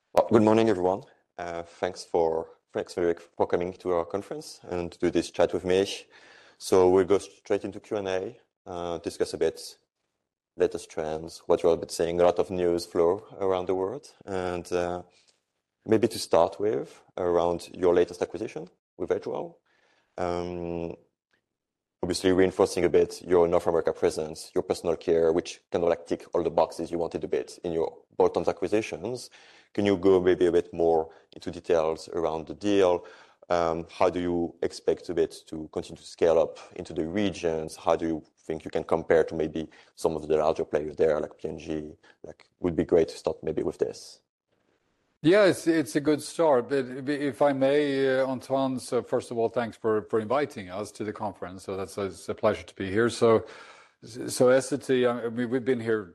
Well, good morning, everyone. Thanks for coming to our conference and to do this chat with me. So we'll go straight into Q&A, discuss a bit latest trends, what you're seeing, a lot of news flow around the world, and maybe to start with around your latest acquisition with Edgewell. Obviously reinforcing a bit your North America presence, your personal care, which kind of like tick all the boxes you wanted a bit in your bolt-on acquisitions. Can you go maybe a bit more into details around the deal? How do you expect a bit to continue to scale up into the regions? How do you think you can compare to maybe some of the larger players there, like P&G? Like, would be great to start maybe with this. Yeah, it's a good start. But if I may, Antoine, so first of all, thanks for inviting us to the conference. So it's a pleasure to be here. So Essity, I mean, we've been here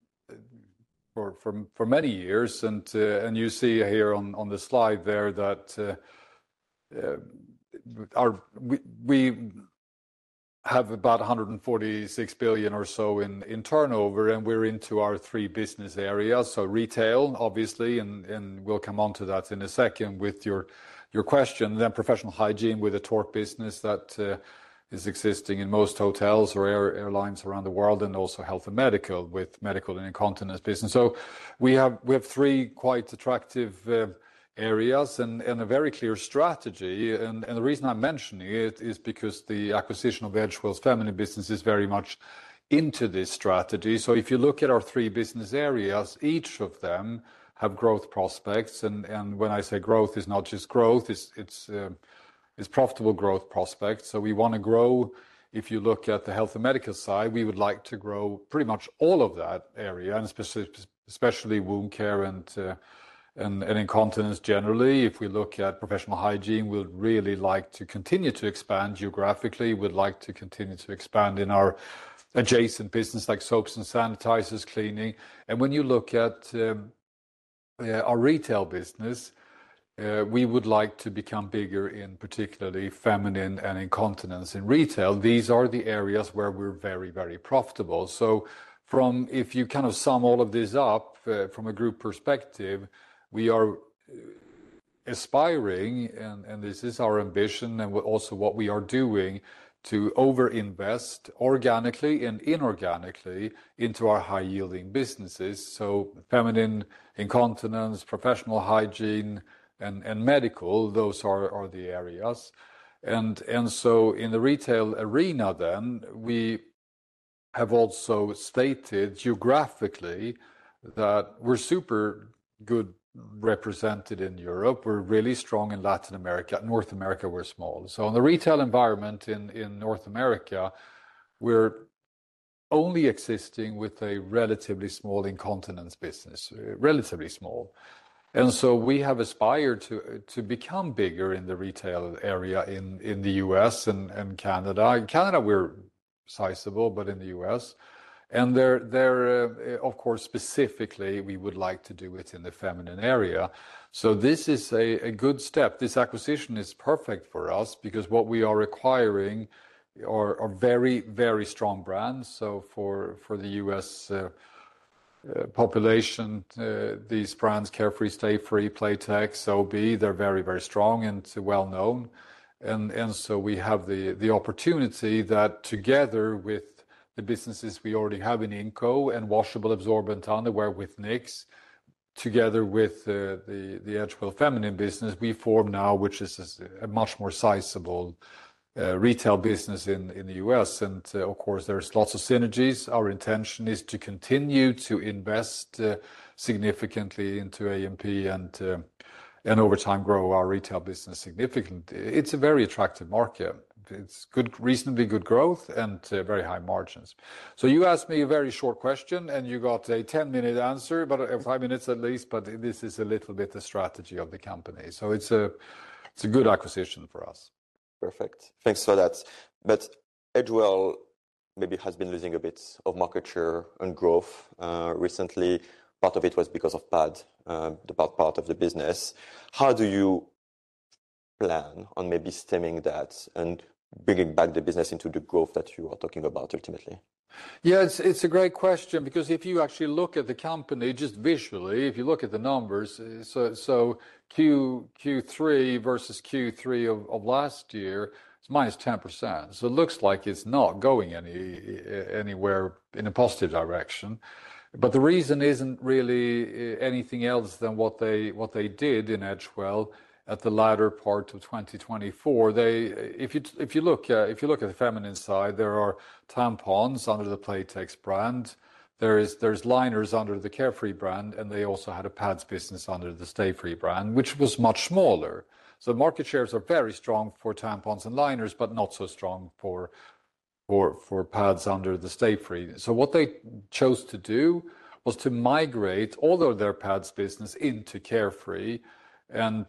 for many years, and you see here on the slide there that we have about 146 billion or so in turnover, and we're into our three business areas. So retail, obviously, and we'll come on to that in a second with your question. Then professional hygiene with a Tork business that is existing in most hotels or airlines around the world, and also health and medical with medical and incontinence business. So we have three quite attractive areas and a very clear strategy. And the reason I'm mentioning it is because the acquisition of Edgewell's feminine business is very much into this strategy. So if you look at our three business areas, each of them have growth prospects. And when I say growth, it's not just growth, it's profitable growth prospects. So we want to grow. If you look at the health and medical side, we would like to grow pretty much all of that area, and especially wound care and incontinence generally. If we look at professional hygiene, we'd really like to continue to expand geographically. We'd like to continue to expand in our adjacent business like soaps and sanitizers, cleaning. And when you look at our retail business, we would like to become bigger in particularly feminine and incontinence in retail. These are the areas where we're very, very profitable. So if you kind of sum all of this up from a group perspective, we are aspiring, and this is our ambition, and also what we are doing, to over-invest organically and inorganically into our high-yielding businesses. So feminine incontinence, professional hygiene, and medical, those are the areas. And so in the retail arena then, we have also stated geographically that we're super good represented in Europe. We're really strong in Latin America. North America, we're small. So in the retail environment in North America, we're only existing with a relatively small incontinence business, relatively small. And so we have aspired to become bigger in the retail area in the US and Canada. In Canada, we're sizable, but in the US. And there, of course, specifically, we would like to do it in the feminine area. So this is a good step. This acquisition is perfect for us because what we are acquiring are very, very strong brands. So for the US population, these brands, Carefree, Stayfree, Playtex, OB, they're very, very strong and well known. And so we have the opportunity that together with the businesses we already have in Inco and washable absorbent underwear with Knix, together with the Edgewell feminine business, we form now, which is a much more sizable retail business in the US. And of course, there's lots of synergies. Our intention is to continue to invest significantly into A&P and over time grow our retail business significantly. It's a very attractive market. It's good, reasonably good growth and very high margins. So you asked me a very short question and you got a 10-minute answer, but 5 minutes at least. But this is a little bit the strategy of the company. So it's a good acquisition for us. Perfect. Thanks for that. But Edgewell maybe has been losing a bit of market share and growth recently. Part of it was because of PAD, the PAD part of the business. How do you plan on maybe stemming that and bringing back the business into the growth that you are talking about ultimately? Yeah, it's a great question, because if you actually look at the company just visually, if you look at the numbers, so Q3 versus Q3 of last year, it's minus 10%. So it looks like it's not going anywhere in a positive direction. But the reason isn't really anything else than what they did in Edgewell at the latter part of 2024. If you look at the feminine side, there are tampons under the Playtex brand. There's liners under the Carefree brand, and they also had a pads business under the Stayfree brand, which was much smaller. So market shares are very strong for tampons and liners, but not so strong for pads under the Stayfree. So what they chose to do was to migrate all of their pads business into Carefree, and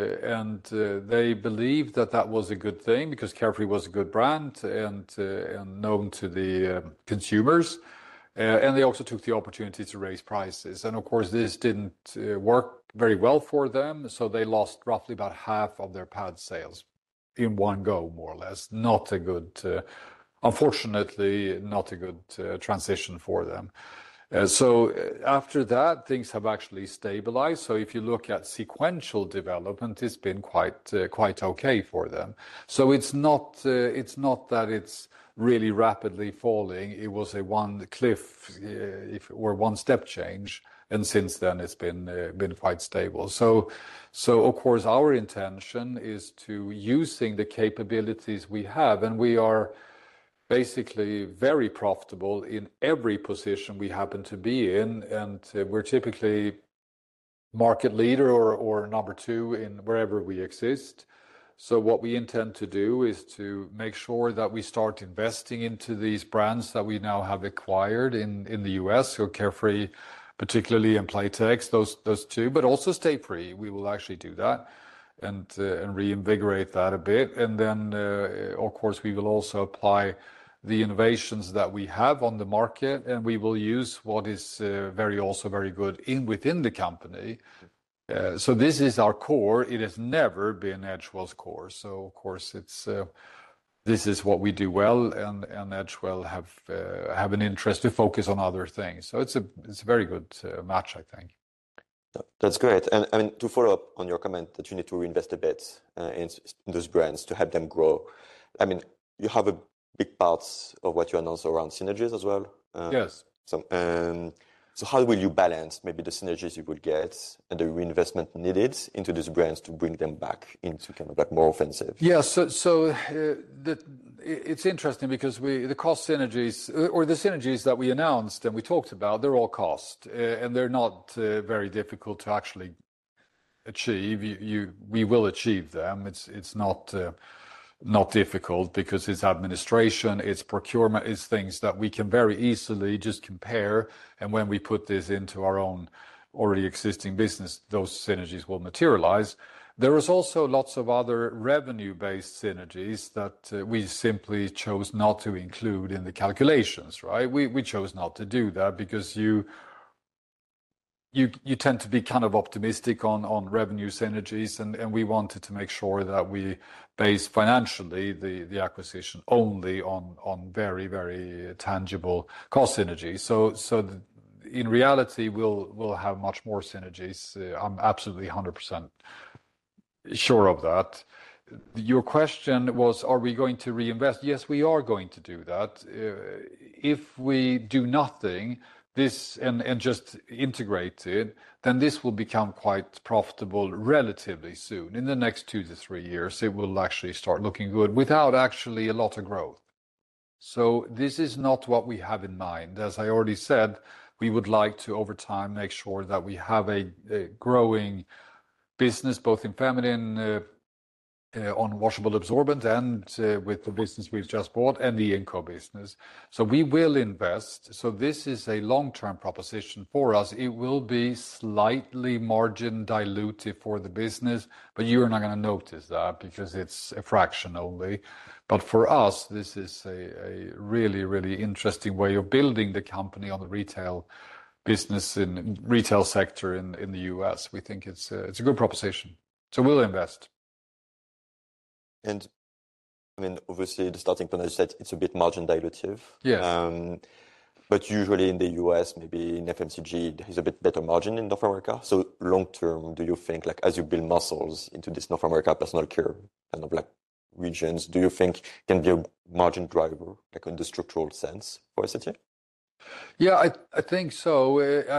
they believed that was a good thing, because Carefree was a good brand and known to the consumers. And they also took the opportunity to raise prices. And of course, this didn't work very well for them, so they lost roughly about half of their pad sales in one go, more or less. Not a good, unfortunately, not a good transition for them. So after that, things have actually stabilized. So if you look at sequential development, it's been quite okay for them. So it's not that it's really rapidly falling. It was a one cliff or one step change, and since then it's been quite stable. So of course our intention is to using the capabilities we have, and we are basically very profitable in every position we happen to be in, and we're typically market leader or number two in wherever we exist. So what we intend to do is to make sure that we start investing into these brands that we now have acquired in the US, so Carefree, particularly, in Playtex, those two, but also Stayfree. We will actually do that and reinvigorate that a bit. And then, of course, we will also apply the innovations that we have on the market, and we will use what is very good within the company. So this is our core. It has never been Edgewell's core. So of course this is what we do well, and Edgewell have an interest to focus on other things. So it's a very good match, I think. That's great. And I mean, to follow up on your comment that you need to reinvest a bit in those brands to help them grow. I mean, you have a big parts of what you announced around synergies as well. Yes. So how will you balance maybe the synergies you will get and the reinvestment needed into these brands to bring them back into kind of like more offensive? Yeah, so it's interesting, because the cost synergies, or the synergies that we announced and we talked about, they're all cost, and they're not very difficult to actually achieve. We will achieve them. It's not difficult, because it's administration, it's procurement, it's things that we can very easily just compare. And when we put this into our own already existing business, those synergies will materialize. There is also lots of other revenue-based synergies that we simply chose not to include in the calculations, right? We chose not to do that because you tend to be kind of optimistic on revenue synergies, and we wanted to make sure that we base financially the acquisition only on very tangible cost synergies. So in reality, we'll have much more synergies. I'm absolutely 100% sure of that. Your question was, are we going to reinvest? Yes, we are going to do that. If we do nothing, this and just integrate it, then this will become quite profitable relatively soon. In the next 2 to 3 years, it will actually start looking good without actually a lot of growth. So this is not what we have in mind. As I already said, we would like to, over time, make sure that we have a growing business, both in feminine, on washable absorbent, and with the business we've just bought, and the Inco business. So we will invest. So this is a long-term proposition for us. It will be slightly margin dilutive for the business, but you're not going to notice that because it's a fraction only. But for us, this is a really interesting way of building the company on the retail business in retail sector in the US. We think it's a good proposition. So we'll invest. And I mean, obviously, the starting point, as you said, it's a bit margin dilutive. Yes. But usually in the US, maybe in FMCG, there is a bit better margin in North America. So long term, do you think, like, as you build muscles into this North America personal care kind of like regions, do you think can be a margin driver, like in the structural sense for SCT? Yeah, I think so.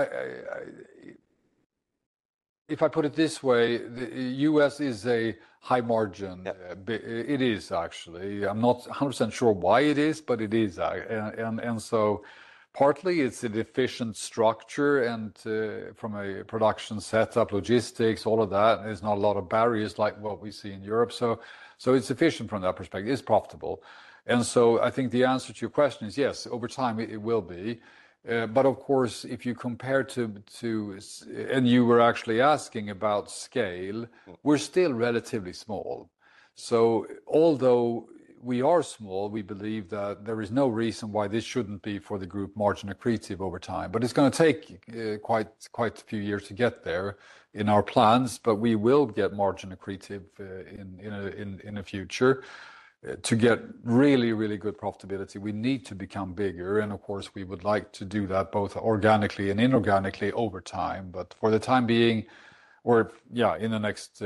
If I put it this way, the US is a high margin. It is actually. I'm not 100% sure why it is, but it is. And so partly it's an efficient structure and from a production setup, logistics, all of that. There's not a lot of barriers like what we see in Europe. So it's efficient from that perspective. It's profitable. And so I think the answer to your question is yes, over time it will be. But of course, if you compare and you were actually asking about scale, we're still relatively small. So although we are small, we believe that there is no reason why this shouldn't be for the group margin accretive over time. But it's going to take quite a few years to get there in our plans, but we will get margin accretive in the future. To get really, really good profitability, we need to become bigger. And of course, we would like to do that both organically and inorganically over time. But for the time being, in the next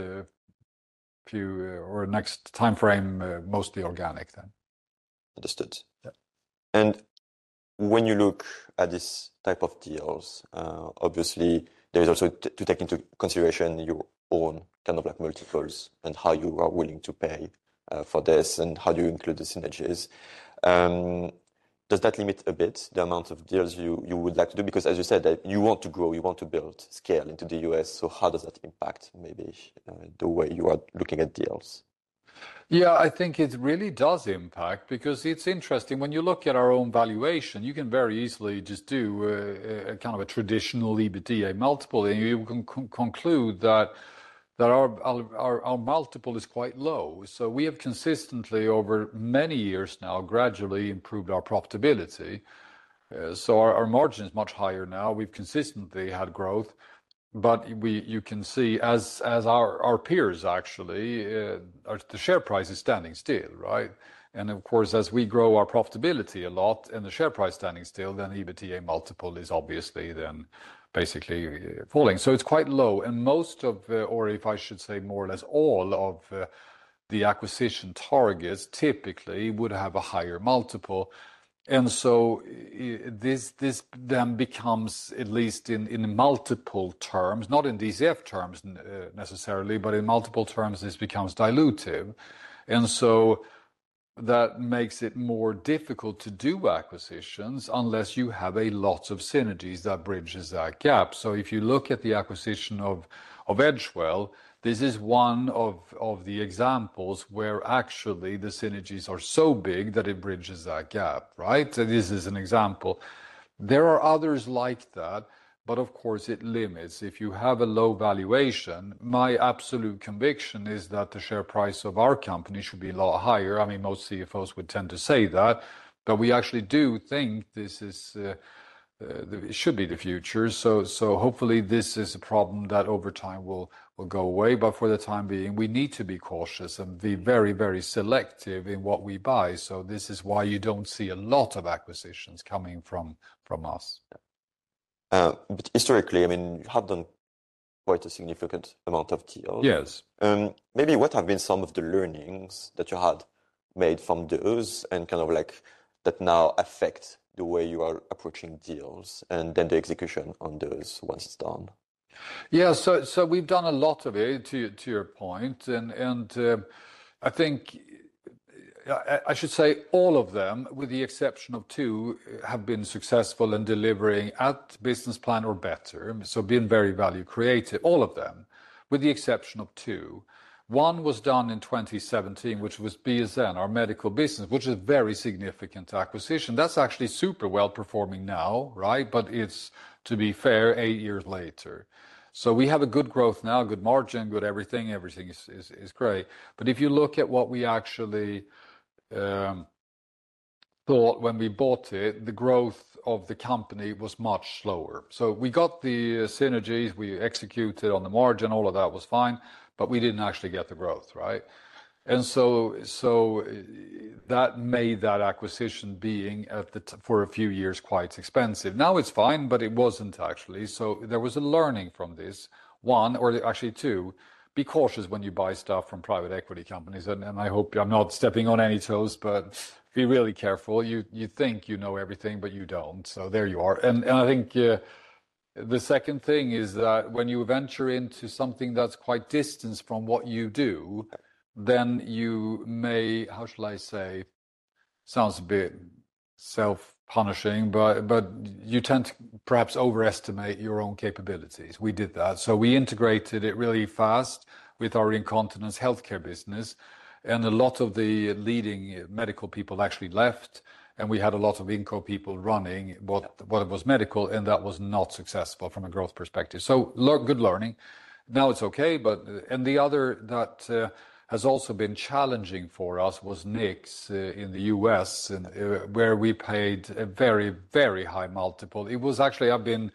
next time frame, mostly organic then. Understood. Yeah. And when you look at this type of deals, obviously, there is also to take into consideration your own kind of like multiples and how you are willing to pay for this and how do you include the synergies. Does that limit a bit the amount of deals you would like to do? Because as you said, that you want to grow, you want to build scale into the US. So how does that impact maybe the way you are looking at deals? Yeah, I think it really does impact because it's interesting. When you look at our own valuation, you can very easily just do a kind of a traditional EBITDA multiple, and you can conclude that our multiple is quite low. So we have consistently over many years now gradually improved our profitability. So our margin is much higher now. We've consistently had growth, but you can see as our peers actually, the share price is standing still, right? And of course, as we grow our profitability a lot and the share price standing still, then EBITDA multiple is obviously then basically falling. So it's quite low. And most of, or if I should say more or less all of the acquisition targets typically would have a higher multiple. And so this then becomes, at least in multiple terms, not in DCF terms necessarily, but in multiple terms, this becomes dilutive. And so that makes it more difficult to do acquisitions unless you have a lot of synergies that bridges that gap. So if you look at the acquisition of Edgewell, this is one of the examples where actually the synergies are so big that it bridges that gap, right? So this is an example. There are others like that, but of course it limits. If you have a low valuation, my absolute conviction is that the share price of our company should be a lot higher. I mean, most CFOs would tend to say that, but we actually do think this is it should be the future. So hopefully this is a problem that over time will go away. But for the time being, we need to be cautious and be very, very selective in what we buy. So this is why you don't see a lot of acquisitions coming from us. But historically, I mean, you have done quite a significant amount of deals. Yes. Maybe what have been some of the learnings that you had made from those and kind of like that now affect the way you are approaching deals and then the execution on those once it's done? Yeah, so we've done a lot of it to your point, and I think I should say all of them, with the exception of two, have been successful in delivering at business plan or better. So been very value creative, all of them, with the exception of two. One was done in 2017, which was BSN, our medical business, which is a very significant acquisition. That's actually super well performing now, right? But it's, to be fair, 8 years later. So we have a good growth now, good margin, good everything. Everything is great. But if you look at what we actually thought when we bought it, the growth of the company was much slower. So we got the synergies, we executed on the margin, all of that was fine, but we didn't actually get the growth, right? And so that made that acquisition being for a few years quite expensive. Now it's fine, but it wasn't actually. So there was a learning from this. One, or actually two, be cautious when you buy stuff from private equity companies. And I hope I'm not stepping on any toes, but be really careful. You think you know everything, but you don't. So there you are. And I think the second thing is that when you venture into something that's quite distant from what you do, then you may, how shall I say, sounds a bit self-punishing, but you tend to perhaps overestimate your own capabilities. We did that. So we integrated it really fast with our incontinence healthcare business. And a lot of the leading medical people actually left. And we had a lot of Inco people running what was medical, and that was not successful from a growth perspective. So good learning. Now it's okay, and the other that has also been challenging for us was Knix in the US, where we paid a very, very high multiple. It was actually, I've been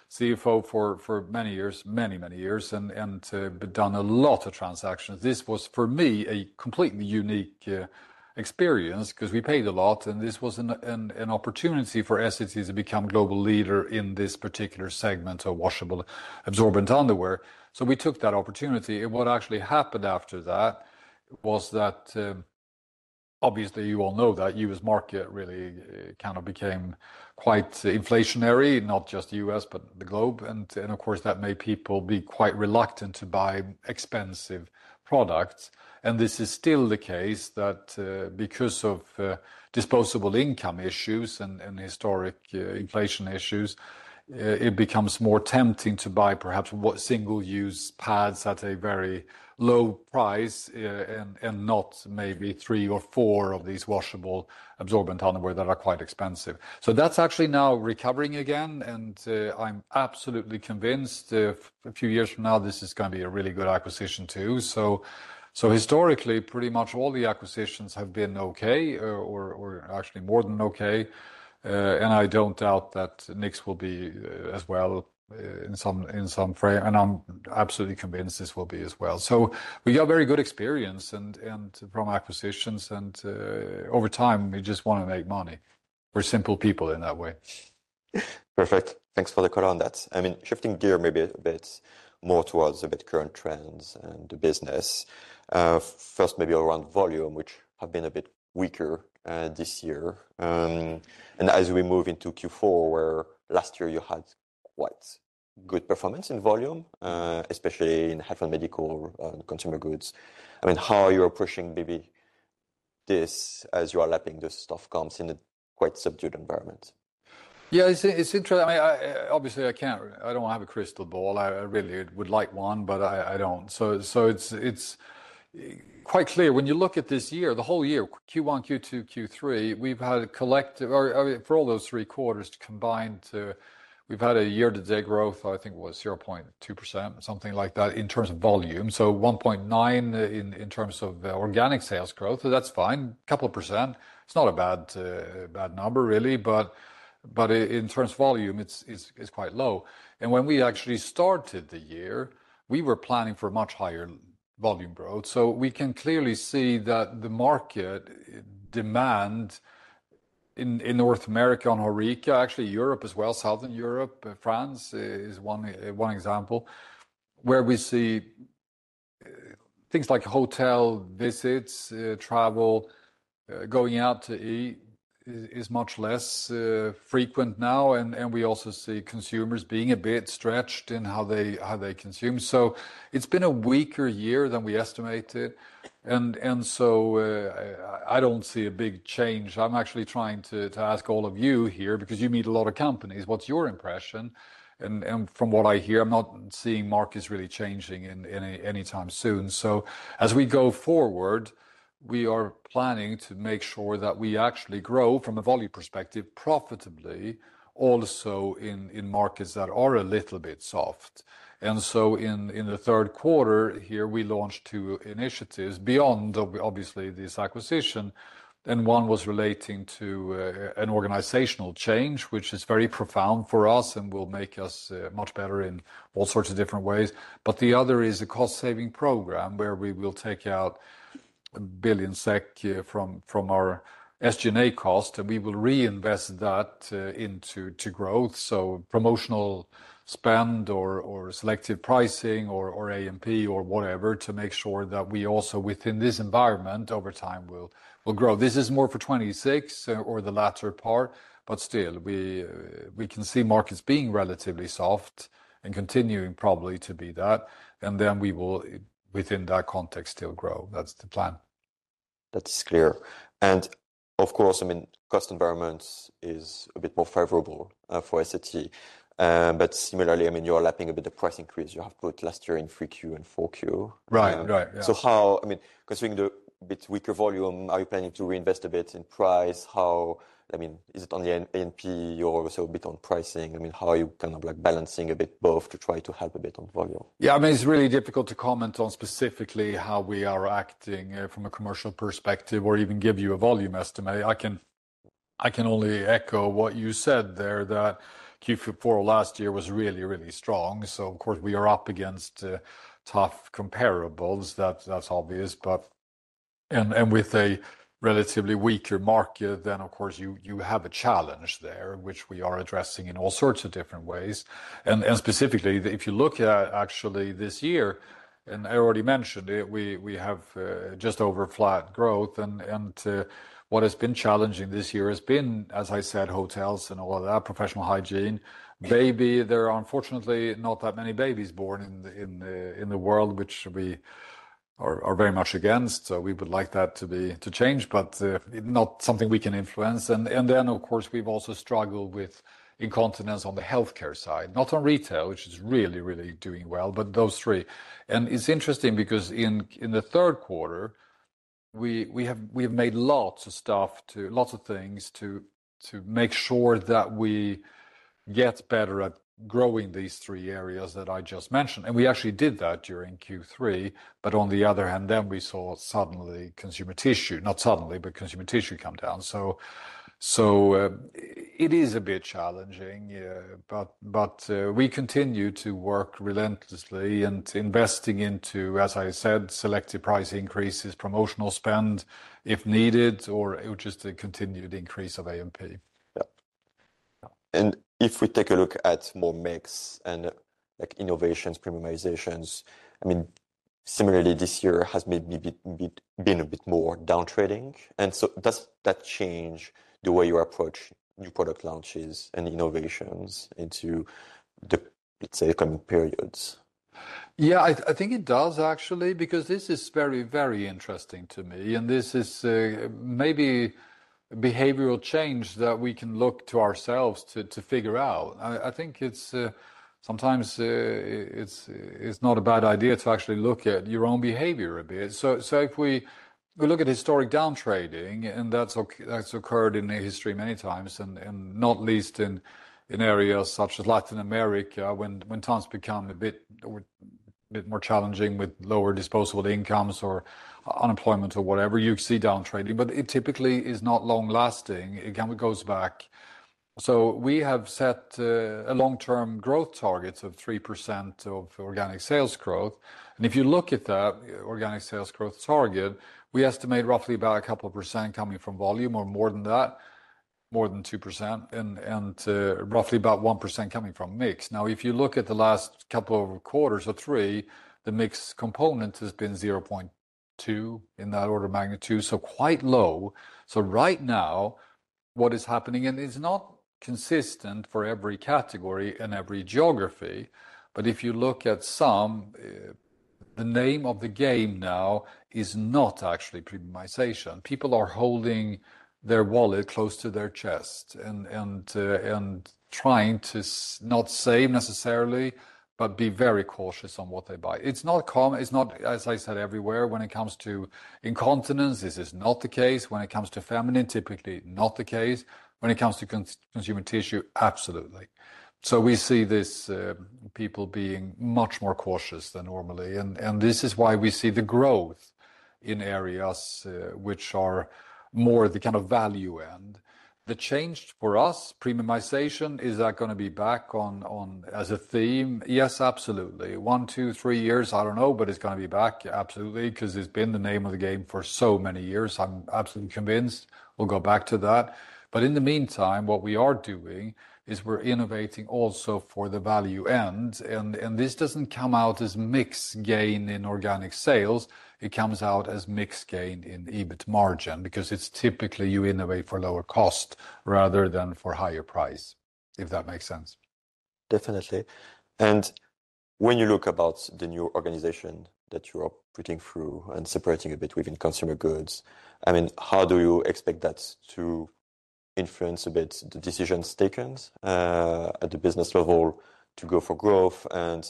CFO for many years, many years, and done a lot of transactions. This was, for me, a completely unique experience because we paid a lot, and this was an opportunity for Essity to become global leader in this particular segment of washable absorbent underwear. So we took that opportunity. And what actually happened after that was that obviously you all know that US market really kind of became quite inflationary, not just US but the globe, and of course that made people be quite reluctant to buy expensive products. And this is still the case that because of disposable income issues and historic inflation issues, it becomes more tempting to buy perhaps single-use pads at a very low price and not maybe 3 or 4 of these washable absorbent underwear that are quite expensive. So that's actually now recovering again, and I'm absolutely convinced a few years from now this is going to be a really good acquisition too. So historically, pretty much all the acquisitions have been okay, or actually more than okay. And I don't doubt that Knix will be as well in some frame, and I'm absolutely convinced this will be as well. So we got very good experience and from acquisitions, and over time we just want to make money. We're simple people in that way. Perfect. Thanks for the color on that. I mean, shifting gear maybe a bit more towards a bit current trends and the business. First, maybe around volume, which have been a bit weaker this year. And as we move into Q4, where last year you had quite good performance in volume, especially in health and medical and consumer goods. I mean, how are you approaching maybe this as you are lapping the stuff comes in a quite subdued environment? Yeah, it's interesting. I mean, obviously I don't have a crystal ball. I really would like one, but I don't. So it's quite clear when you look at this year, the whole year, Q1, Q2, Q3, we've had a collective, for all those 3 quarters combined, we've had a year-to-date growth, I think it was 0.2%, something like that, in terms of volume. So 1.9 in terms of organic sales growth. So that's fine, a couple of percent. It's not a bad number really, but in terms of volume, it's quite low. And when we actually started the year, we were planning for much higher volume growth. So we can clearly see that the market demand in North America on HoReCa, actually Europe as well, Southern Europe, France is one example, where we see things like hotel visits, travel, going out to eat is much less frequent now, and we also see consumers being a bit stretched in how they consume. So it's been a weaker year than we estimated, and so I don't see a big change. I'm actually trying to ask all of you here, because you meet a lot of companies, what's your impression? And from what I hear, I'm not seeing markets really changing in any time soon. So as we go forward, we are planning to make sure that we actually grow from a volume perspective profitably, also in markets that are a little bit soft. And so in the third quarter here, we launched 2 initiatives beyond obviously this acquisition. And one was relating to an organizational change, which is very profound for us and will make us much better in all sorts of different ways. But the other is a cost-saving program where we will take out billion SEK from our SG&A cost, and we will reinvest that into growth. So promotional spend or selective pricing or A&P or whatever, to make sure that we also, within this environment, over time will grow. This is more for 26 or the latter part, but still we can see markets being relatively soft and continuing probably to be that, and then we will, within that context, still grow. That's the plan. That's clear. And of course, I mean, cost environment is a bit more favorable for Essity. But similarly, I mean, you're lapping a bit the price increase you have put last year in 3Q and 4Q. Right, yeah. So how, I mean, considering the bit weaker volume, are you planning to reinvest a bit in price? How, I mean, is it only an A&P or also a bit on pricing? I mean, how are you kind of like balancing a bit both to try to help a bit on volume? Yeah, I mean, it's really difficult to comment on specifically how we are acting from a commercial perspective, or even give you a volume estimate. I can only echo what you said there, that Q4 last year was really, really strong. So of course we are up against tough comparables. That's obvious, but and with a relatively weaker market, then of course you have a challenge there, which we are addressing in all sorts of different ways. And specifically, if you look at actually this year, and I already mentioned it, we have just over flat growth, and what has been challenging this year has been, as I said, hotels and all of that, professional hygiene, baby. There are unfortunately not that many babies born in the world, which we are very much against. So we would like that to change, but not something we can influence. And then of course we've also struggled with incontinence on the healthcare side, not on retail, which is really, really doing well, but those three. And it's interesting because in the third quarter, we have made lots of things to make sure that we get better at growing these three areas that I just mentioned. And we actually did that during Q3, but on the other hand, then we saw suddenly consumer tissue, not suddenly, but consumer tissue come down. So it is a bit challenging, but we continue to work relentlessly and investing into, as I said, selective price increases, promotional spend if needed, or just a continued increase of A&P. Yeah. And if we take a look at more mix and like innovations, premiumizations, I mean, similarly this year has maybe been a bit more down trading. And so does that change the way you approach new product launches and innovations into the, let's say, coming periods? Yeah, I think it does actually, because this is very, very interesting to me. And this is maybe behavioral change that we can look to ourselves to figure out. I think it's sometimes it's not a bad idea to actually look at your own behavior a bit. So if we look at historic down trading, and that's occurred in history many times, and not least in areas such as Latin America, when times become a bit more challenging with lower disposable incomes or unemployment or whatever, you see down trading, but it typically is not long lasting. It goes back. So we have set a long-term growth targets of 3% of organic sales growth. And if you look at that organic sales growth target, we estimate roughly about a couple of percent coming from volume, or more than that, more than 2%, and roughly about 1% coming from mix. Now, if you look at the last couple of quarters or three, the mix component has been 0.2 in that order of magnitude, so quite low. So right now, what is happening, and it's not consistent for every category and every geography, but if you look at some, the name of the game now is not actually premiumization. People are holding their wallet close to their chest and trying to not save necessarily, but be very cautious on what they buy. It's not common. It's not, as I said, everywhere. When it comes to incontinence, this is not the case. When it comes to feminine, typically not the case. When it comes to consumer tissue, absolutely. So we see this people being much more cautious than normally, and this is why we see the growth in areas which are more the kind of value end. The change for us, premiumization, is that going to be back on as a theme? Yes, absolutely. 1, 2, 3 years, I don't know, but it's going to be back, absolutely, because it's been the name of the game for so many years. I'm absolutely convinced we'll go back to that. But in the meantime, what we are doing is we're innovating also for the value end. And this doesn't come out as mix gain in organic sales. It comes out as mix gain in EBIT margin, because it's typically you innovate for lower cost rather than for higher price, if that makes sense. Definitely. And when you look about the new organization that you are putting through and separating a bit within consumer goods, I mean, how do you expect that to influence a bit the decisions taken at the business level to go for growth, and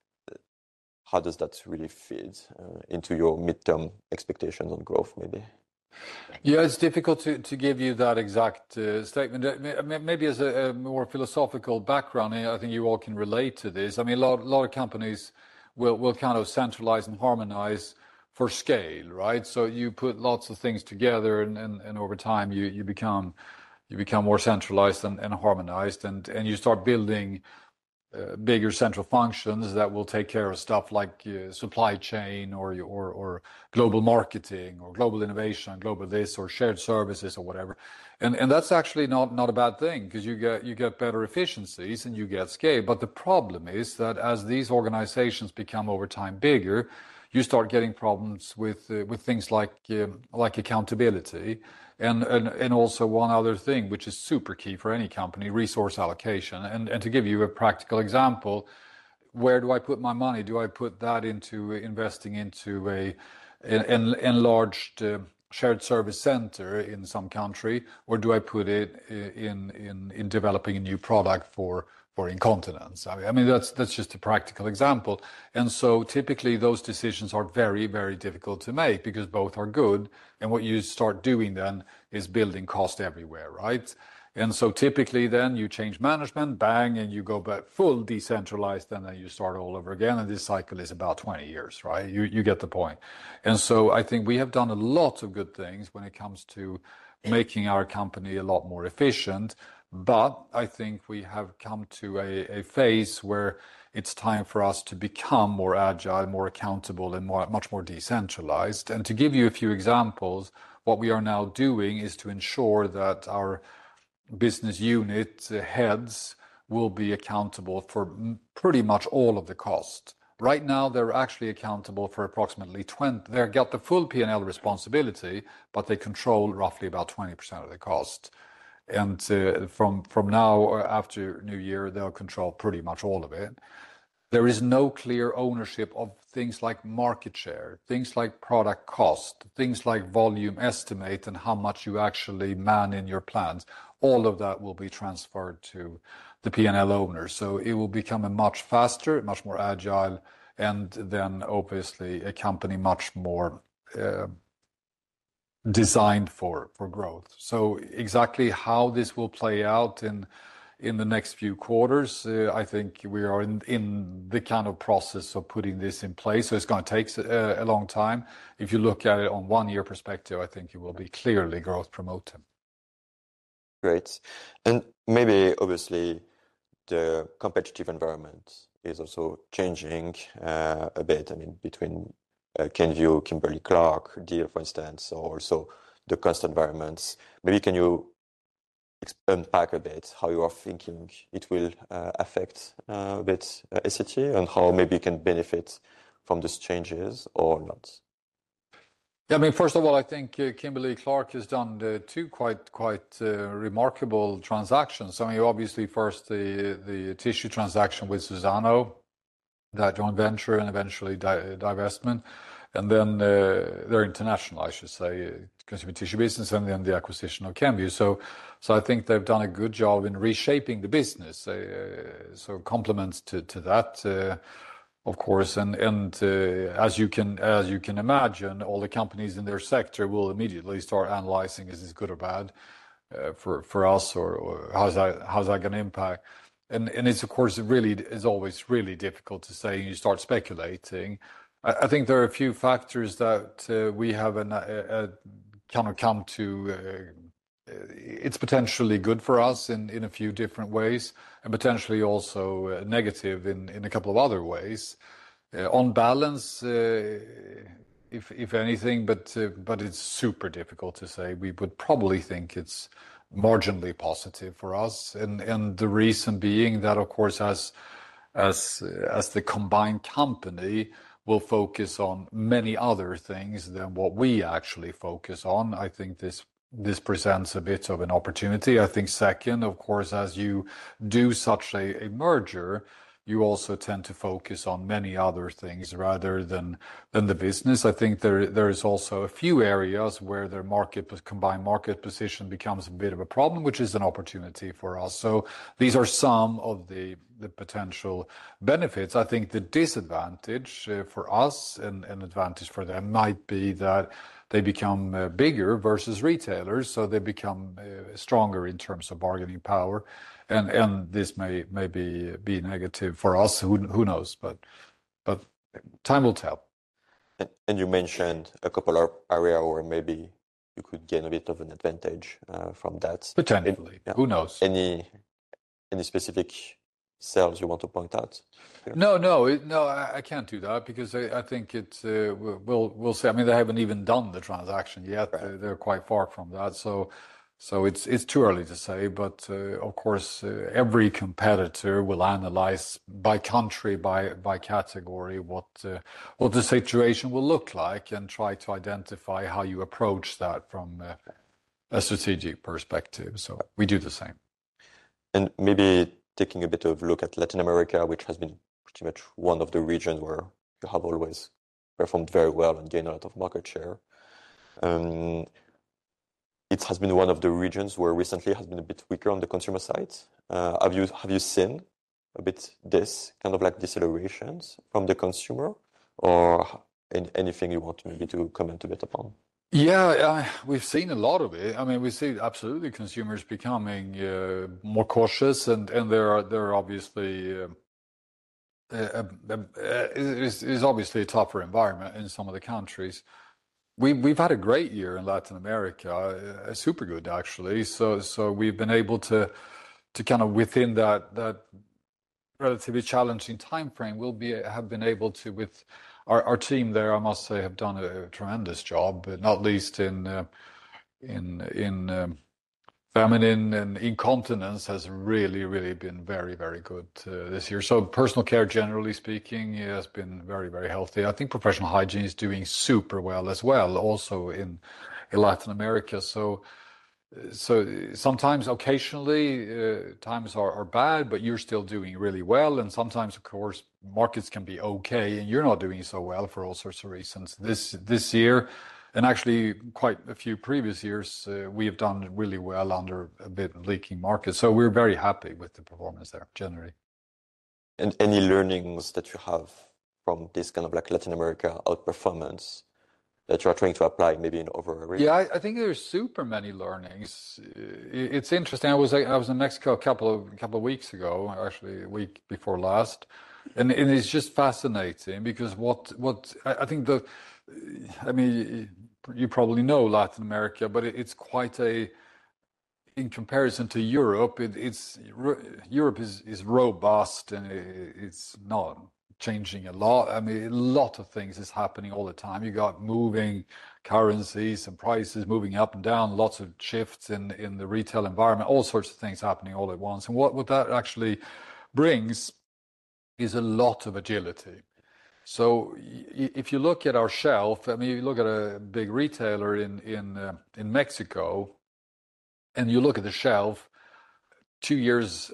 how does that really fit into your midterm expectations on growth, maybe? Yeah, it's difficult to give you that exact statement. Maybe as a more philosophical background, I think you all can relate to this. I mean, a lot of companies will kind of centralize and harmonize for scale, right? So you put lots of things together, and over time you become more centralized and harmonized, and you start building bigger central functions that will take care of stuff like supply chain or global marketing or global innovation, global this or shared services or whatever. And that's actually not a bad thing, because you get better efficiencies and you get scale. But the problem is that as these organizations become over time bigger, you start getting problems with things like accountability. And also one other thing, which is super key for any company, resource allocation. And to give you a practical example, where do I put my money? Do I put that into investing into an enlarged shared service center in some country, or do I put it in developing a new product for incontinence? I mean that's just a practical example. And so typically those decisions are very, very difficult to make, because both are good. And what you start doing then is building cost everywhere, right? And so typically then you change management, bang, and you go back full decentralized, and then you start all over again. And this cycle is about 20 years, right? You get the point. And so I think we have done a lot of good things when it comes to making our company a lot more efficient. But I think we have come to a phase where it's time for us to become more agile, more accountable, and much more decentralized. And to give you a few examples, what we are now doing is to ensure that our business unit heads will be accountable for pretty much all of the cost. Right now, they're actually accountable for approximately 20. They've got the full P&L responsibility, but they control roughly about 20% of the cost. And from now after New Year, they'll control pretty much all of it. There is no clear ownership of things like market share, things like product cost, things like volume estimate, and how much you actually man in your plans. All of that will be transferred to the P&L owner. So it will become a much faster, much more agile, and then obviously a company much more designed for growth. So exactly how this will play out in the next few quarters, I think we are in the kind of process of putting this in place. So it's going to take a long time. If you look at it on 1 year perspective, I think it will be clearly growth promoting. Great. And maybe obviously the competitive environment is also changing a bit. I mean, between Kenvue, Kimberly-Clark deal, for instance, or also the cost environments. Maybe can you unpack a bit how you are thinking it will affect a bit Essity, and how maybe you can benefit from these changes or not? Yeah, I mean, first of all, I think Kimberly-Clark has done two quite remarkable transactions. I mean, obviously, first the tissue transaction with Suzano, that joint venture, and eventually divestment, and then their international, I should say, consumer tissue business, and then the acquisition of Kenvue. So I think they've done a good job in reshaping the business. So compliments to that. Of course, and as you can imagine, all the companies in their sector will immediately start analyzing, is this good or bad for us, or how's that going to impact? And it's, of course, it really is always really difficult to say, and you start speculating. I think there are a few factors that we have kind of come to it's potentially good for us in a few different ways, and potentially also negative in a couple of other ways. On balance, if anything, but it's super difficult to say. We would probably think it's marginally positive for us, and the reason being that, of course, as the combined company will focus on many other things than what we actually focus on. I think this presents a bit of an opportunity. I think second, of course, as you do such a merger, you also tend to focus on many other things rather than the business. I think there is also a few areas where the combined market position becomes a bit of a problem, which is an opportunity for us. So these are some of the potential benefits. I think the disadvantage for us and an advantage for them might be that they become bigger versus retailers, so they become stronger in terms of bargaining power, and this may be negative for us. Who knows? But time will tell. And you mentioned a couple of areas where maybe you could gain a bit of an advantage from that. Potentially, who knows? Any specific sales you want to point out? No, I can't do that because I think it's we'll see. I mean, they haven't even done the transaction yet. Right. They're quite far from that, so it's too early to say. But of course, every competitor will analyze by country, by category, what the situation will look like, and try to identify how you approach that from a strategic perspective. So we do the same. And maybe taking a bit of a look at Latin America, which has been pretty much one of the regions where you have always performed very well and gained a lot of market share. It has been one of the regions where recently has been a bit weaker on the consumer side. Have you seen a bit this kind of like decelerations from the consumer, or anything you want maybe to comment a bit upon? Yeah, we've seen a lot of it. I mean, we see absolutely consumers becoming more cautious, and there are obviously is obviously a tougher environment in some of the countries. We've had a great year in Latin America, super good actually. So we've been able to kind of within that relatively challenging time frame, have been able to with our team there, I must say, have done a tremendous job, not least in feminine and incontinence has really been very, very good this year. So personal care, generally speaking, has been very, very healthy. I think professional hygiene is doing super well as well, also in Latin America. So sometimes, occasionally, times are bad, but you're still doing really well. And sometimes, of course, markets can be okay, and you're not doing so well for all sorts of reasons. This year, and actually quite a few previous years, we have done really well under a bit leaking market. So we're very happy with the performance there, generally. And any learnings that you have from this kind of like Latin America outperformance that you're trying to apply maybe in other areas? Yeah, I think there's super many learnings. It's interesting. I was in Mexico a couple of weeks ago, actually a week before last, and it's just fascinating because I think I mean, you probably know Latin America, but it's quite in comparison to Europe, Europe is robust and it's not changing a lot. I mean, a lot of things is happening all the time. You got moving currencies and prices moving up and down, lots of shifts in the retail environment, all sorts of things happening all at once. And what that actually brings is a lot of agility. So if you look at our shelf, I mean, you look at a big retailer in Mexico, and you look at the shelf, 2 years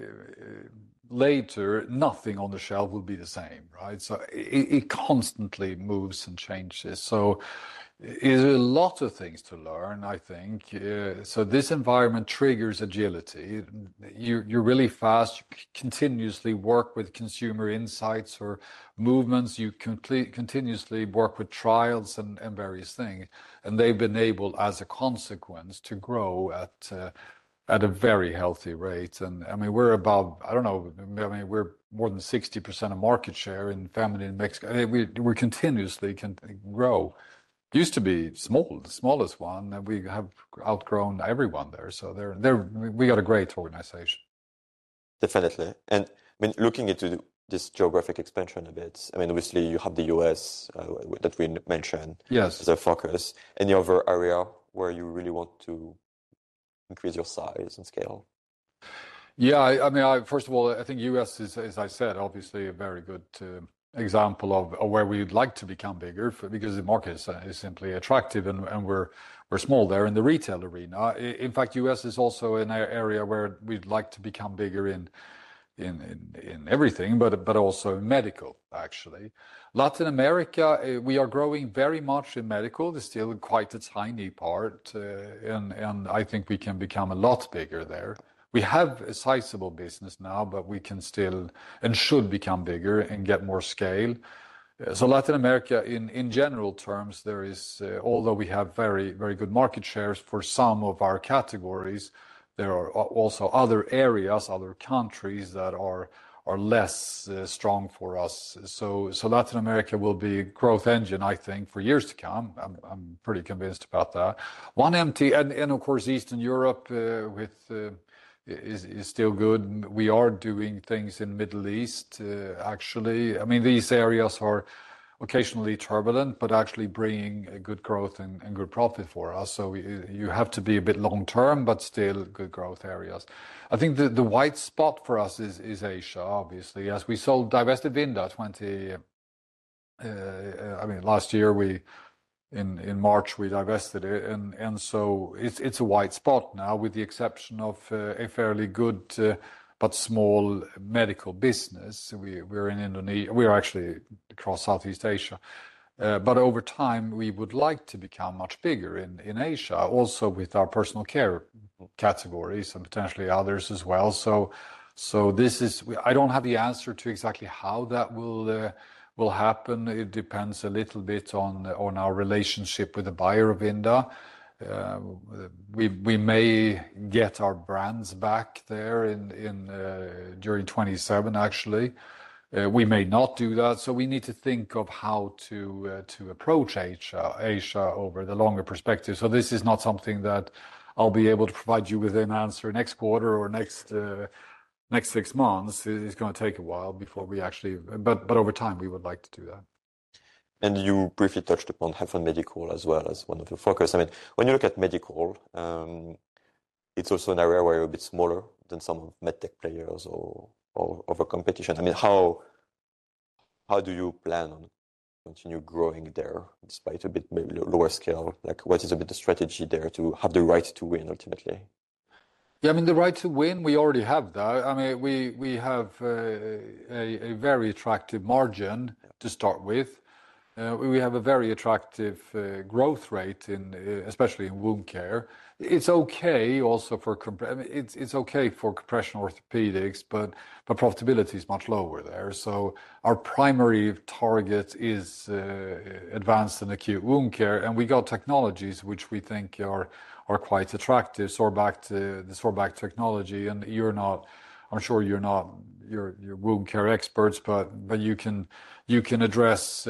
later, nothing on the shelf will be the same, right? So it constantly moves and changes. So there's a lot of things to learn, I think. So this environment triggers agility. You're really fast. You continuously work with consumer insights or movements. You continuously work with trials and various things. And they've been able, as a consequence, to grow at a very healthy rate. And I mean, we're above, I don't know, I mean, we're more than 60% of market share in feminine Mexico. We're continuously can grow. used to be small, the smallest one, and we have outgrown everyone there. So we got a great organization. Definitely. And I mean, looking into this geographic expansion a bit, I mean, obviously you have the US that we mentioned Yes. as a focus. Any other area where you really want to increase your size and scale? Yeah, I mean, first of all, I think US is, as I said, obviously a very good example of where we'd like to become bigger because the market is simply attractive and we're small there in the retail arena. In fact, US is also an area where we'd like to become bigger in everything, but also in medical, actually. Latin America, we are growing very much in medical. It's still quite a tiny part, and I think we can become a lot bigger there. We have a sizable business now, but we can still and should become bigger and get more scale. So Latin America, in general terms, there is, although we have very, very good market shares for some of our categories, there are also other areas, other countries that are less strong for us. So Latin America will be a growth engine, I think, for years to come. I'm pretty convinced about that. And of course, Eastern Europe is still good. We are doing things in Middle East, actually. I mean, these areas are occasionally turbulent, but actually bringing a good growth and good profit for us. So you have to be a bit long term, but still good growth areas. I think the white spot for us is Asia, obviously. As we divested Vinda I mean, last year in March we divested it, and so it's a white spot now, with the exception of a fairly good but small medical business. We're in Indonesia. We're actually across Southeast Asia. But over time, we would like to become much bigger in Asia, also with our personal care categories and potentially others as well. So this is, I don't have the answer to exactly how that will happen. It depends a little bit on our relationship with the buyer of Vinda. We may get our brands back there during 27, actually. We may not do that, so we need to think of how to approach Asia over the longer perspective. So this is not something that I'll be able to provide you with an answer next quarter or next 6 months. It's going to take a while before we actually, but over time we would like to do that. And you briefly touched upon health and medical as well as one of your focus. I mean, when you look at medical, it's also an area where you're a bit smaller than some of medtech players or of a competition. I mean, how do you plan on continue growing there despite a bit maybe lower scale? Like, what is a bit the strategy there to have the right to win ultimately? Yeah, I mean, the right to win, we already have that. I mean, we have a very attractive margin to start with. We have a very attractive growth rate especially in wound care. It's okay also for it's okay for compression orthopedics, but profitability is much lower there. So our primary target is advanced and acute wound care, and we got technologies which we think are quite attractive. The Sorbact technology, and I'm sure you're wound care experts, but you can address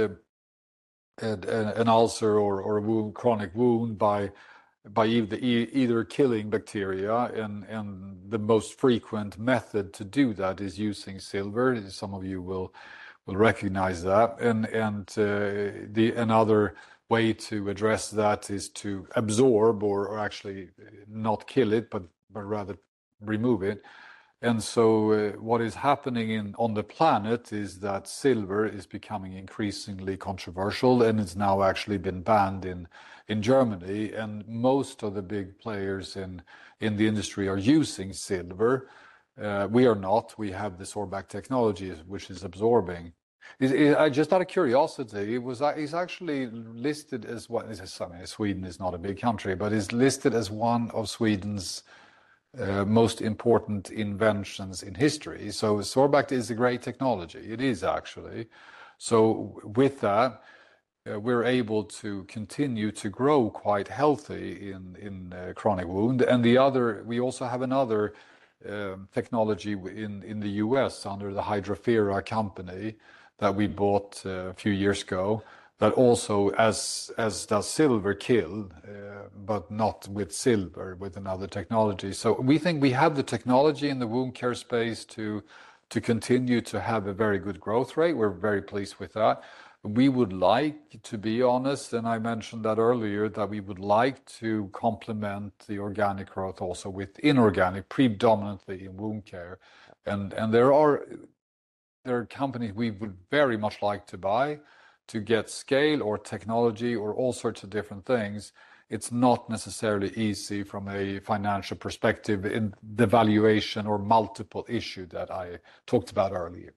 an ulcer or a chronic wound by either killing bacteria, and the most frequent method to do that is using silver. Some of you will recognize that, and another way to address that is to absorb or actually not kill it, but rather remove it. And so what is happening on the planet is that silver is becoming increasingly controversial, and it's now actually been banned in Germany. And most of the big players in the industry are using silver. We are not. We have the Sorbact technology, which is absorbing. Just out of curiosity, it's actually listed as what is. I mean, Sweden is not a big country, but is listed as one of Sweden's most important inventions in history. So Sorbact is a great technology. It is actually. So with that, we're able to continue to grow quite healthy in chronic wound. And we also have another technology in the US under the Hydrofera company that we bought a few years ago. that also, as does silver, kill, but not with silver, with another technology. So we think we have the technology in the wound care space to continue to have a very good growth rate. We're very pleased with that. We would like, to be honest, and I mentioned that earlier, that we would like to complement the organic growth also with inorganic, predominantly in wound care. And there are companies we would very much like to buy to get scale or technology or all sorts of different things. It's not necessarily easy from a financial perspective in the valuation or multiple issue that I talked about earlier.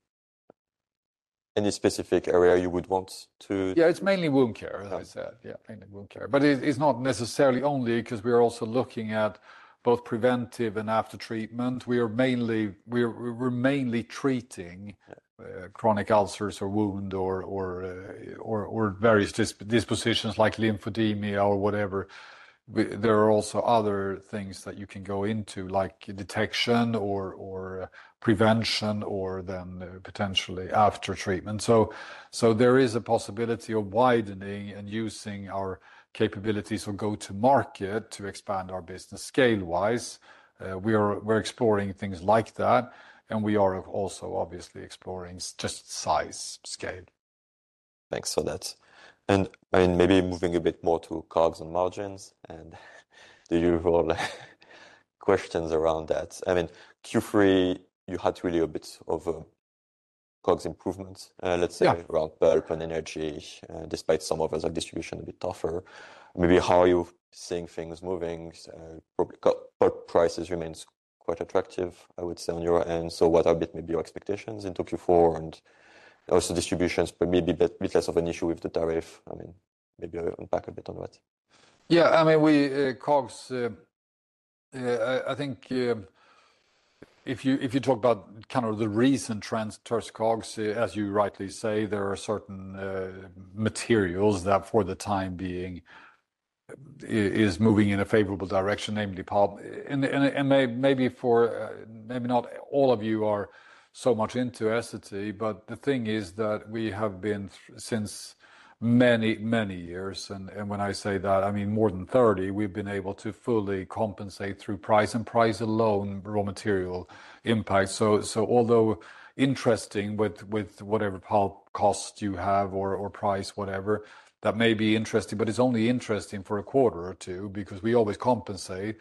Any specific area you would want to? Yeah, it's mainly wound care, as I said. Yeah, mainly wound care. But it's not necessarily only, because we are also looking at both preventive and after treatment. We're mainly treating chronic ulcers or wound or various dispositions like lymphedema or whatever. There are also other things that you can go into, like detection or prevention, or then potentially after treatment. So there is a possibility of widening and using our capabilities or go to market to expand our business scale-wise. We're exploring things like that, and we are also obviously exploring just size, scale. Thanks for that. And I mean, maybe moving a bit more to COGS and margins and the usual questions around that. I mean, Q3, you had really a bit of a COGS improvement, let's say, around pulp and energy, despite some of us like distribution a bit tougher. Maybe how are you seeing things moving? Probably pulp prices remains quite attractive, I would say, on your end. So what are a bit maybe your expectations into Q4, and also distributions, but maybe a bit less of an issue with the tariff? I mean, maybe unpack a bit on that. Yeah, I mean, COGS, I think if you talk about kind of the recent trends towards COGS, as you rightly say, there are certain materials that for the time being is moving in a favorable direction, namely pulp. And maybe not all of you are so much into Essity, but the thing is that we have been since many years, and when I say that, I mean more than 30, we've been able to fully compensate through price and price alone raw material impact. So although interesting with whatever pulp cost you have or price, whatever, that may be interesting, but it's only interesting for a quarter or two because we always compensate.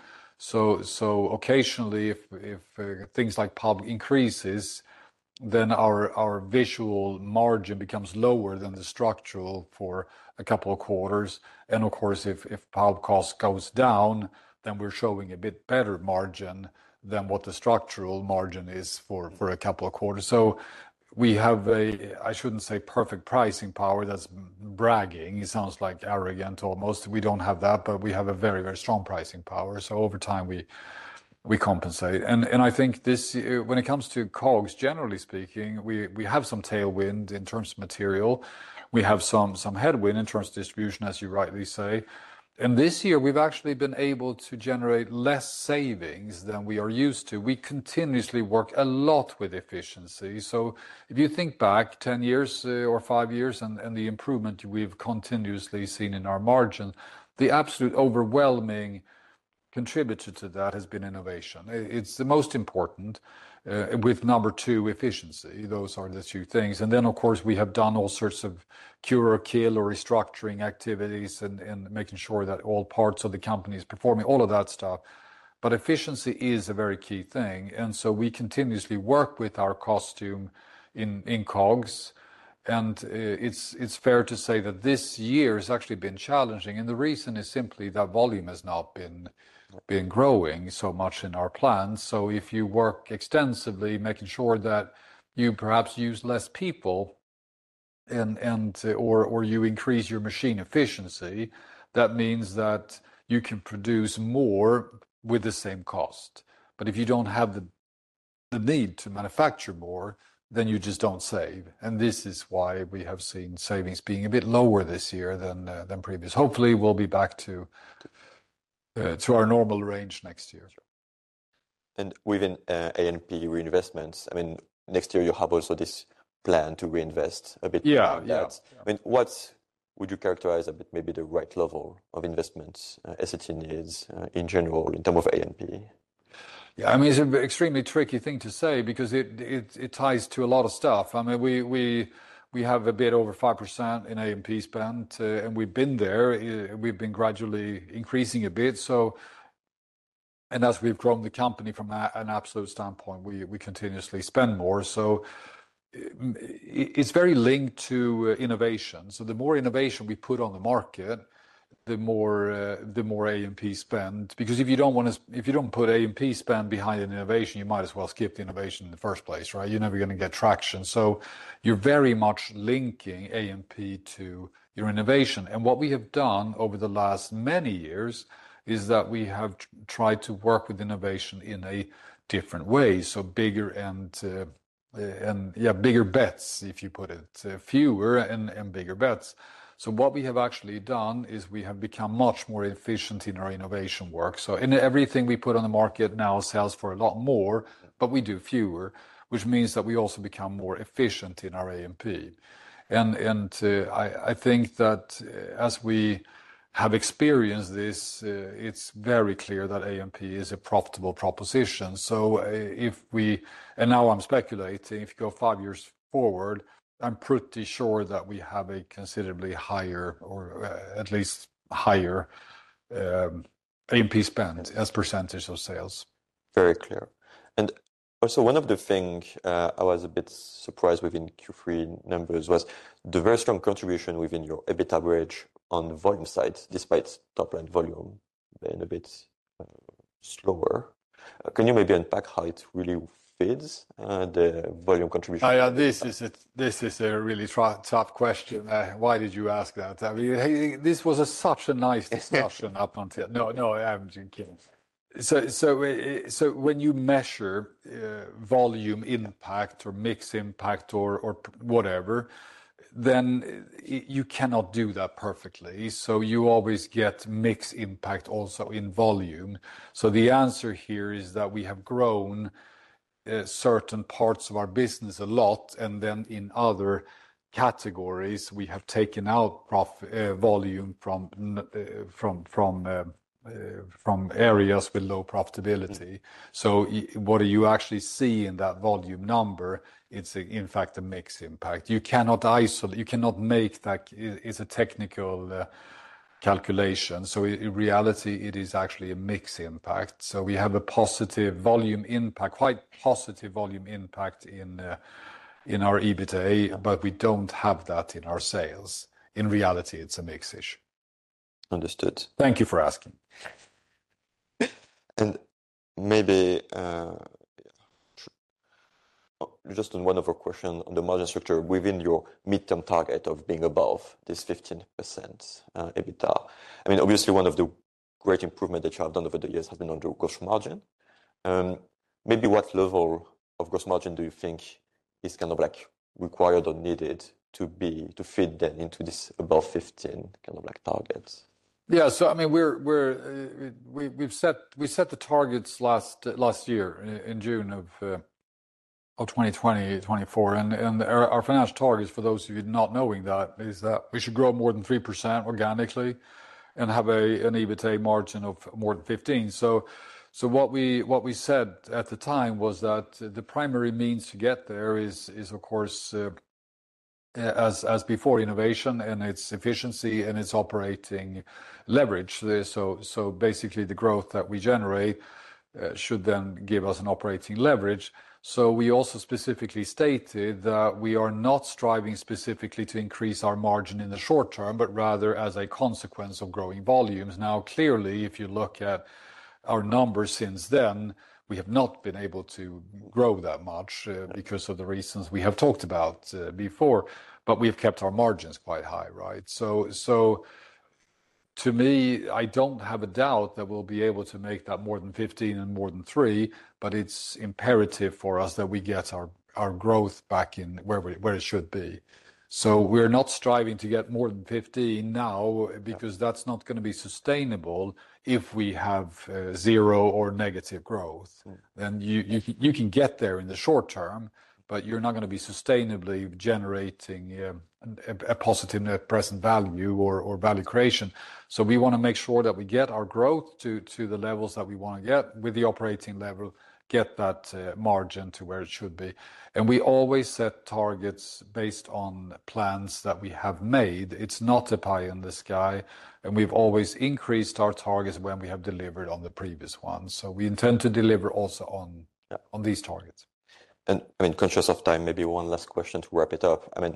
So occasionally, if things like pulp increases, then our visual margin becomes lower than the structural for a couple of quarters. And of course, if pulp cost goes down, then we're showing a bit better margin than what the structural margin is for a couple of quarters. So we have I shouldn't say perfect pricing power, that's bragging. It sounds like arrogant almost. We don't have that, but we have a very, very strong pricing power. So over time, we compensate. And I think this, when it comes to COGS, generally speaking, we have some tailwind in terms of material. We have some headwind in terms of distribution, as you rightly say. And this year, we've actually been able to generate less savings than we are used to. We continuously work a lot with efficiency. So if you think back 10 years or 5 years and the improvement we've continuously seen in our margin, the absolute overwhelming contributor to that has been innovation. It's the most important, with number 2, efficiency. Those are the 2 things. And then, of course, we have done all sorts of cure or kill or restructuring activities and making sure that all parts of the company is performing, all of that stuff. But efficiency is a very key thing. And so we continuously work with our costume in COGS. And it's fair to say that this year has actually been challenging. And the reason is simply that volume has not been growing so much in our plans. So if you work extensively, making sure that you perhaps use less people or you increase your machine efficiency, that means that you can produce more with the same cost. But if you don't have the need to manufacture more, then you just don't save. And this is why we have seen savings being a bit lower this year than previous. Hopefully, we'll be back to our normal range next year. And within A&P reinvestments, I mean, next year you have also this plan to reinvest a bit. Yeah. I mean, what would you characterize a bit maybe the right level of investments Essity needs in general in terms of A&P? Yeah, I mean, it's an extremely tricky thing to say because it ties to a lot of stuff. I mean, we have a bit over 5% in A&P spend, and we've been there. We've been gradually increasing a bit. So, and as we've grown the company from an absolute standpoint, we continuously spend more. So it's very linked to innovation. So the more innovation we put on the market, the more A&P spend. Because if you don't put A&P spend behind an innovation, you might as well skip the innovation in the first place, right? You're never going to get traction. So you're very much linking A&P to your innovation. And what we have done over the last many years is that we have tried to work with innovation in a different way. So bigger and bigger bets, if you put it, fewer and bigger bets. So what we have actually done is we have become much more efficient in our innovation work. So in everything we put on the market now sells for a lot more, but we do fewer, which means that we also become more efficient in our A&P. And I think that as we have experienced this, it's very clear that A&P is a profitable proposition. So and now I'm speculating, if you go 5 years forward, I'm pretty sure that we have a considerably higher, or at least higher, A&P spend as percentage of sales. Very clear. And also, one of the things I was a bit surprised within Q3 numbers was the very strong contribution within your EBIT average on the volume side, despite top line volume being a bit slower. Can you maybe unpack how it really feeds the volume contribution? This is a really tough question. Why did you ask that? I mean, this was such a nice discussion up until no, I'm kidding. So when you measure volume impact or mix impact or whatever, then you cannot do that perfectly. So you always get mix impact also in volume. So the answer here is that we have grown certain parts of our business a lot, and then in other categories we have taken out volume from areas with low profitability. So what do you actually see in that volume number? It's in fact a mix impact. You cannot isolate, you cannot make that. It's a technical calculation. So in reality, it is actually a mix impact. So we have a positive volume impact, quite positive volume impact in our EBITDA, but we don't have that in our sales. In reality, it's a mix issue. Understood. Thank you for asking. And maybe just on one other question on the margin structure within your midterm target of being above this 15% EBITDA. I mean, obviously, one of the great improvements that you have done over the years has been on the gross margin. Maybe what level of gross margin do you think is kind of like required or needed to fit then into this above 15 kind of like targets? Yeah, so I mean, we set the targets last year in June of 2024, and our financial targets, for those of you not knowing that, is that we should grow more than 3% organically, and have an EBITDA margin of more than 15. So what we said at the time was that the primary means to get there is of course as before, innovation and its efficiency and its operating leverage. So basically, the growth that we generate should then give us an operating leverage. So we also specifically stated that we are not striving specifically to increase our margin in the short term, but rather as a consequence of growing volumes. Now, clearly, if you look at our numbers since then, we have not been able to grow that much because of the reasons we have talked about before, but we've kept our margins quite high, right? So to me, I don't have a doubt that we'll be able to make that more than 15 and more than 3, but it's imperative for us that we get our growth back in where it should be. So we're not striving to get more than 15 now, because that's not going to be sustainable if we have zero or negative growth. Then you can get there in the short term, but you're not going to be sustainably generating a positive net present value or value creation. So we want to make sure that we get our growth to the levels that we want to get with the operating level, get that margin to where it should be. And we always set targets based on plans that we have made. It's not a pie in the sky. And we've always increased our targets when we have delivered on the previous ones. So we intend to deliver also on these targets. And I mean, conscious of time, maybe one last question to wrap it up. I mean,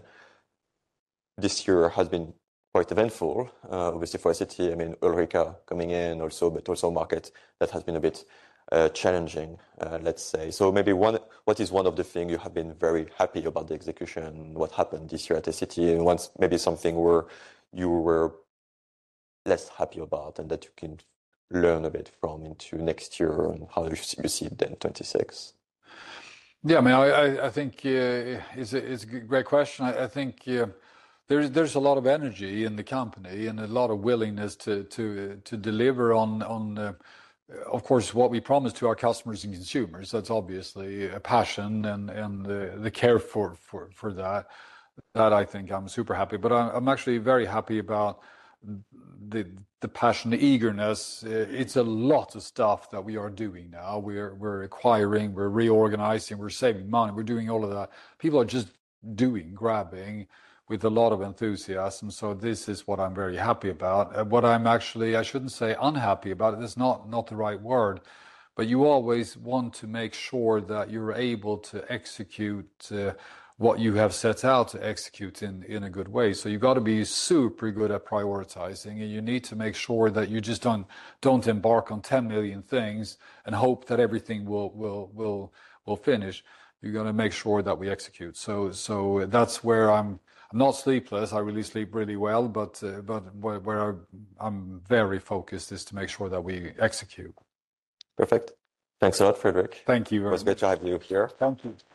this year has been quite eventful, obviously for SCT. I mean, Ulrika coming in also, but also a market that has been a bit challenging, let's say. So maybe what is one of the things you have been very happy about the execution, what happened this year at SCT, and maybe something where you were less happy about and that you can learn a bit from into next year and how you see it then 26? Yeah, I mean, I think it's a great question. I think there's a lot of energy in the company and a lot of willingness to deliver on of course, what we promise to our customers and consumers. That's obviously a passion and the care for that. That I think I'm super happy. But I'm actually very happy about the passion, the eagerness. It's a lot of stuff that we are doing now. We're acquiring, we're reorganizing, we're saving money, we're doing all of that. People are just grabbing with a lot of enthusiasm. So this is what I'm very happy about. What I'm actually, I shouldn't say unhappy about it. It's not the right word. But you always want to make sure that you're able to execute what you have set out to execute in a good way. So you've got to be super good at prioritizing, and you need to make sure that you just don't embark on 10 million things and hope that everything will finish. You're going to make sure that we execute. So that's where I'm not sleepless. I really sleep really well, but where I'm very focused is to make sure that we execute. Perfect. Thanks a lot, Fredrik. Thank you very much. It was great to have you here. Thank you.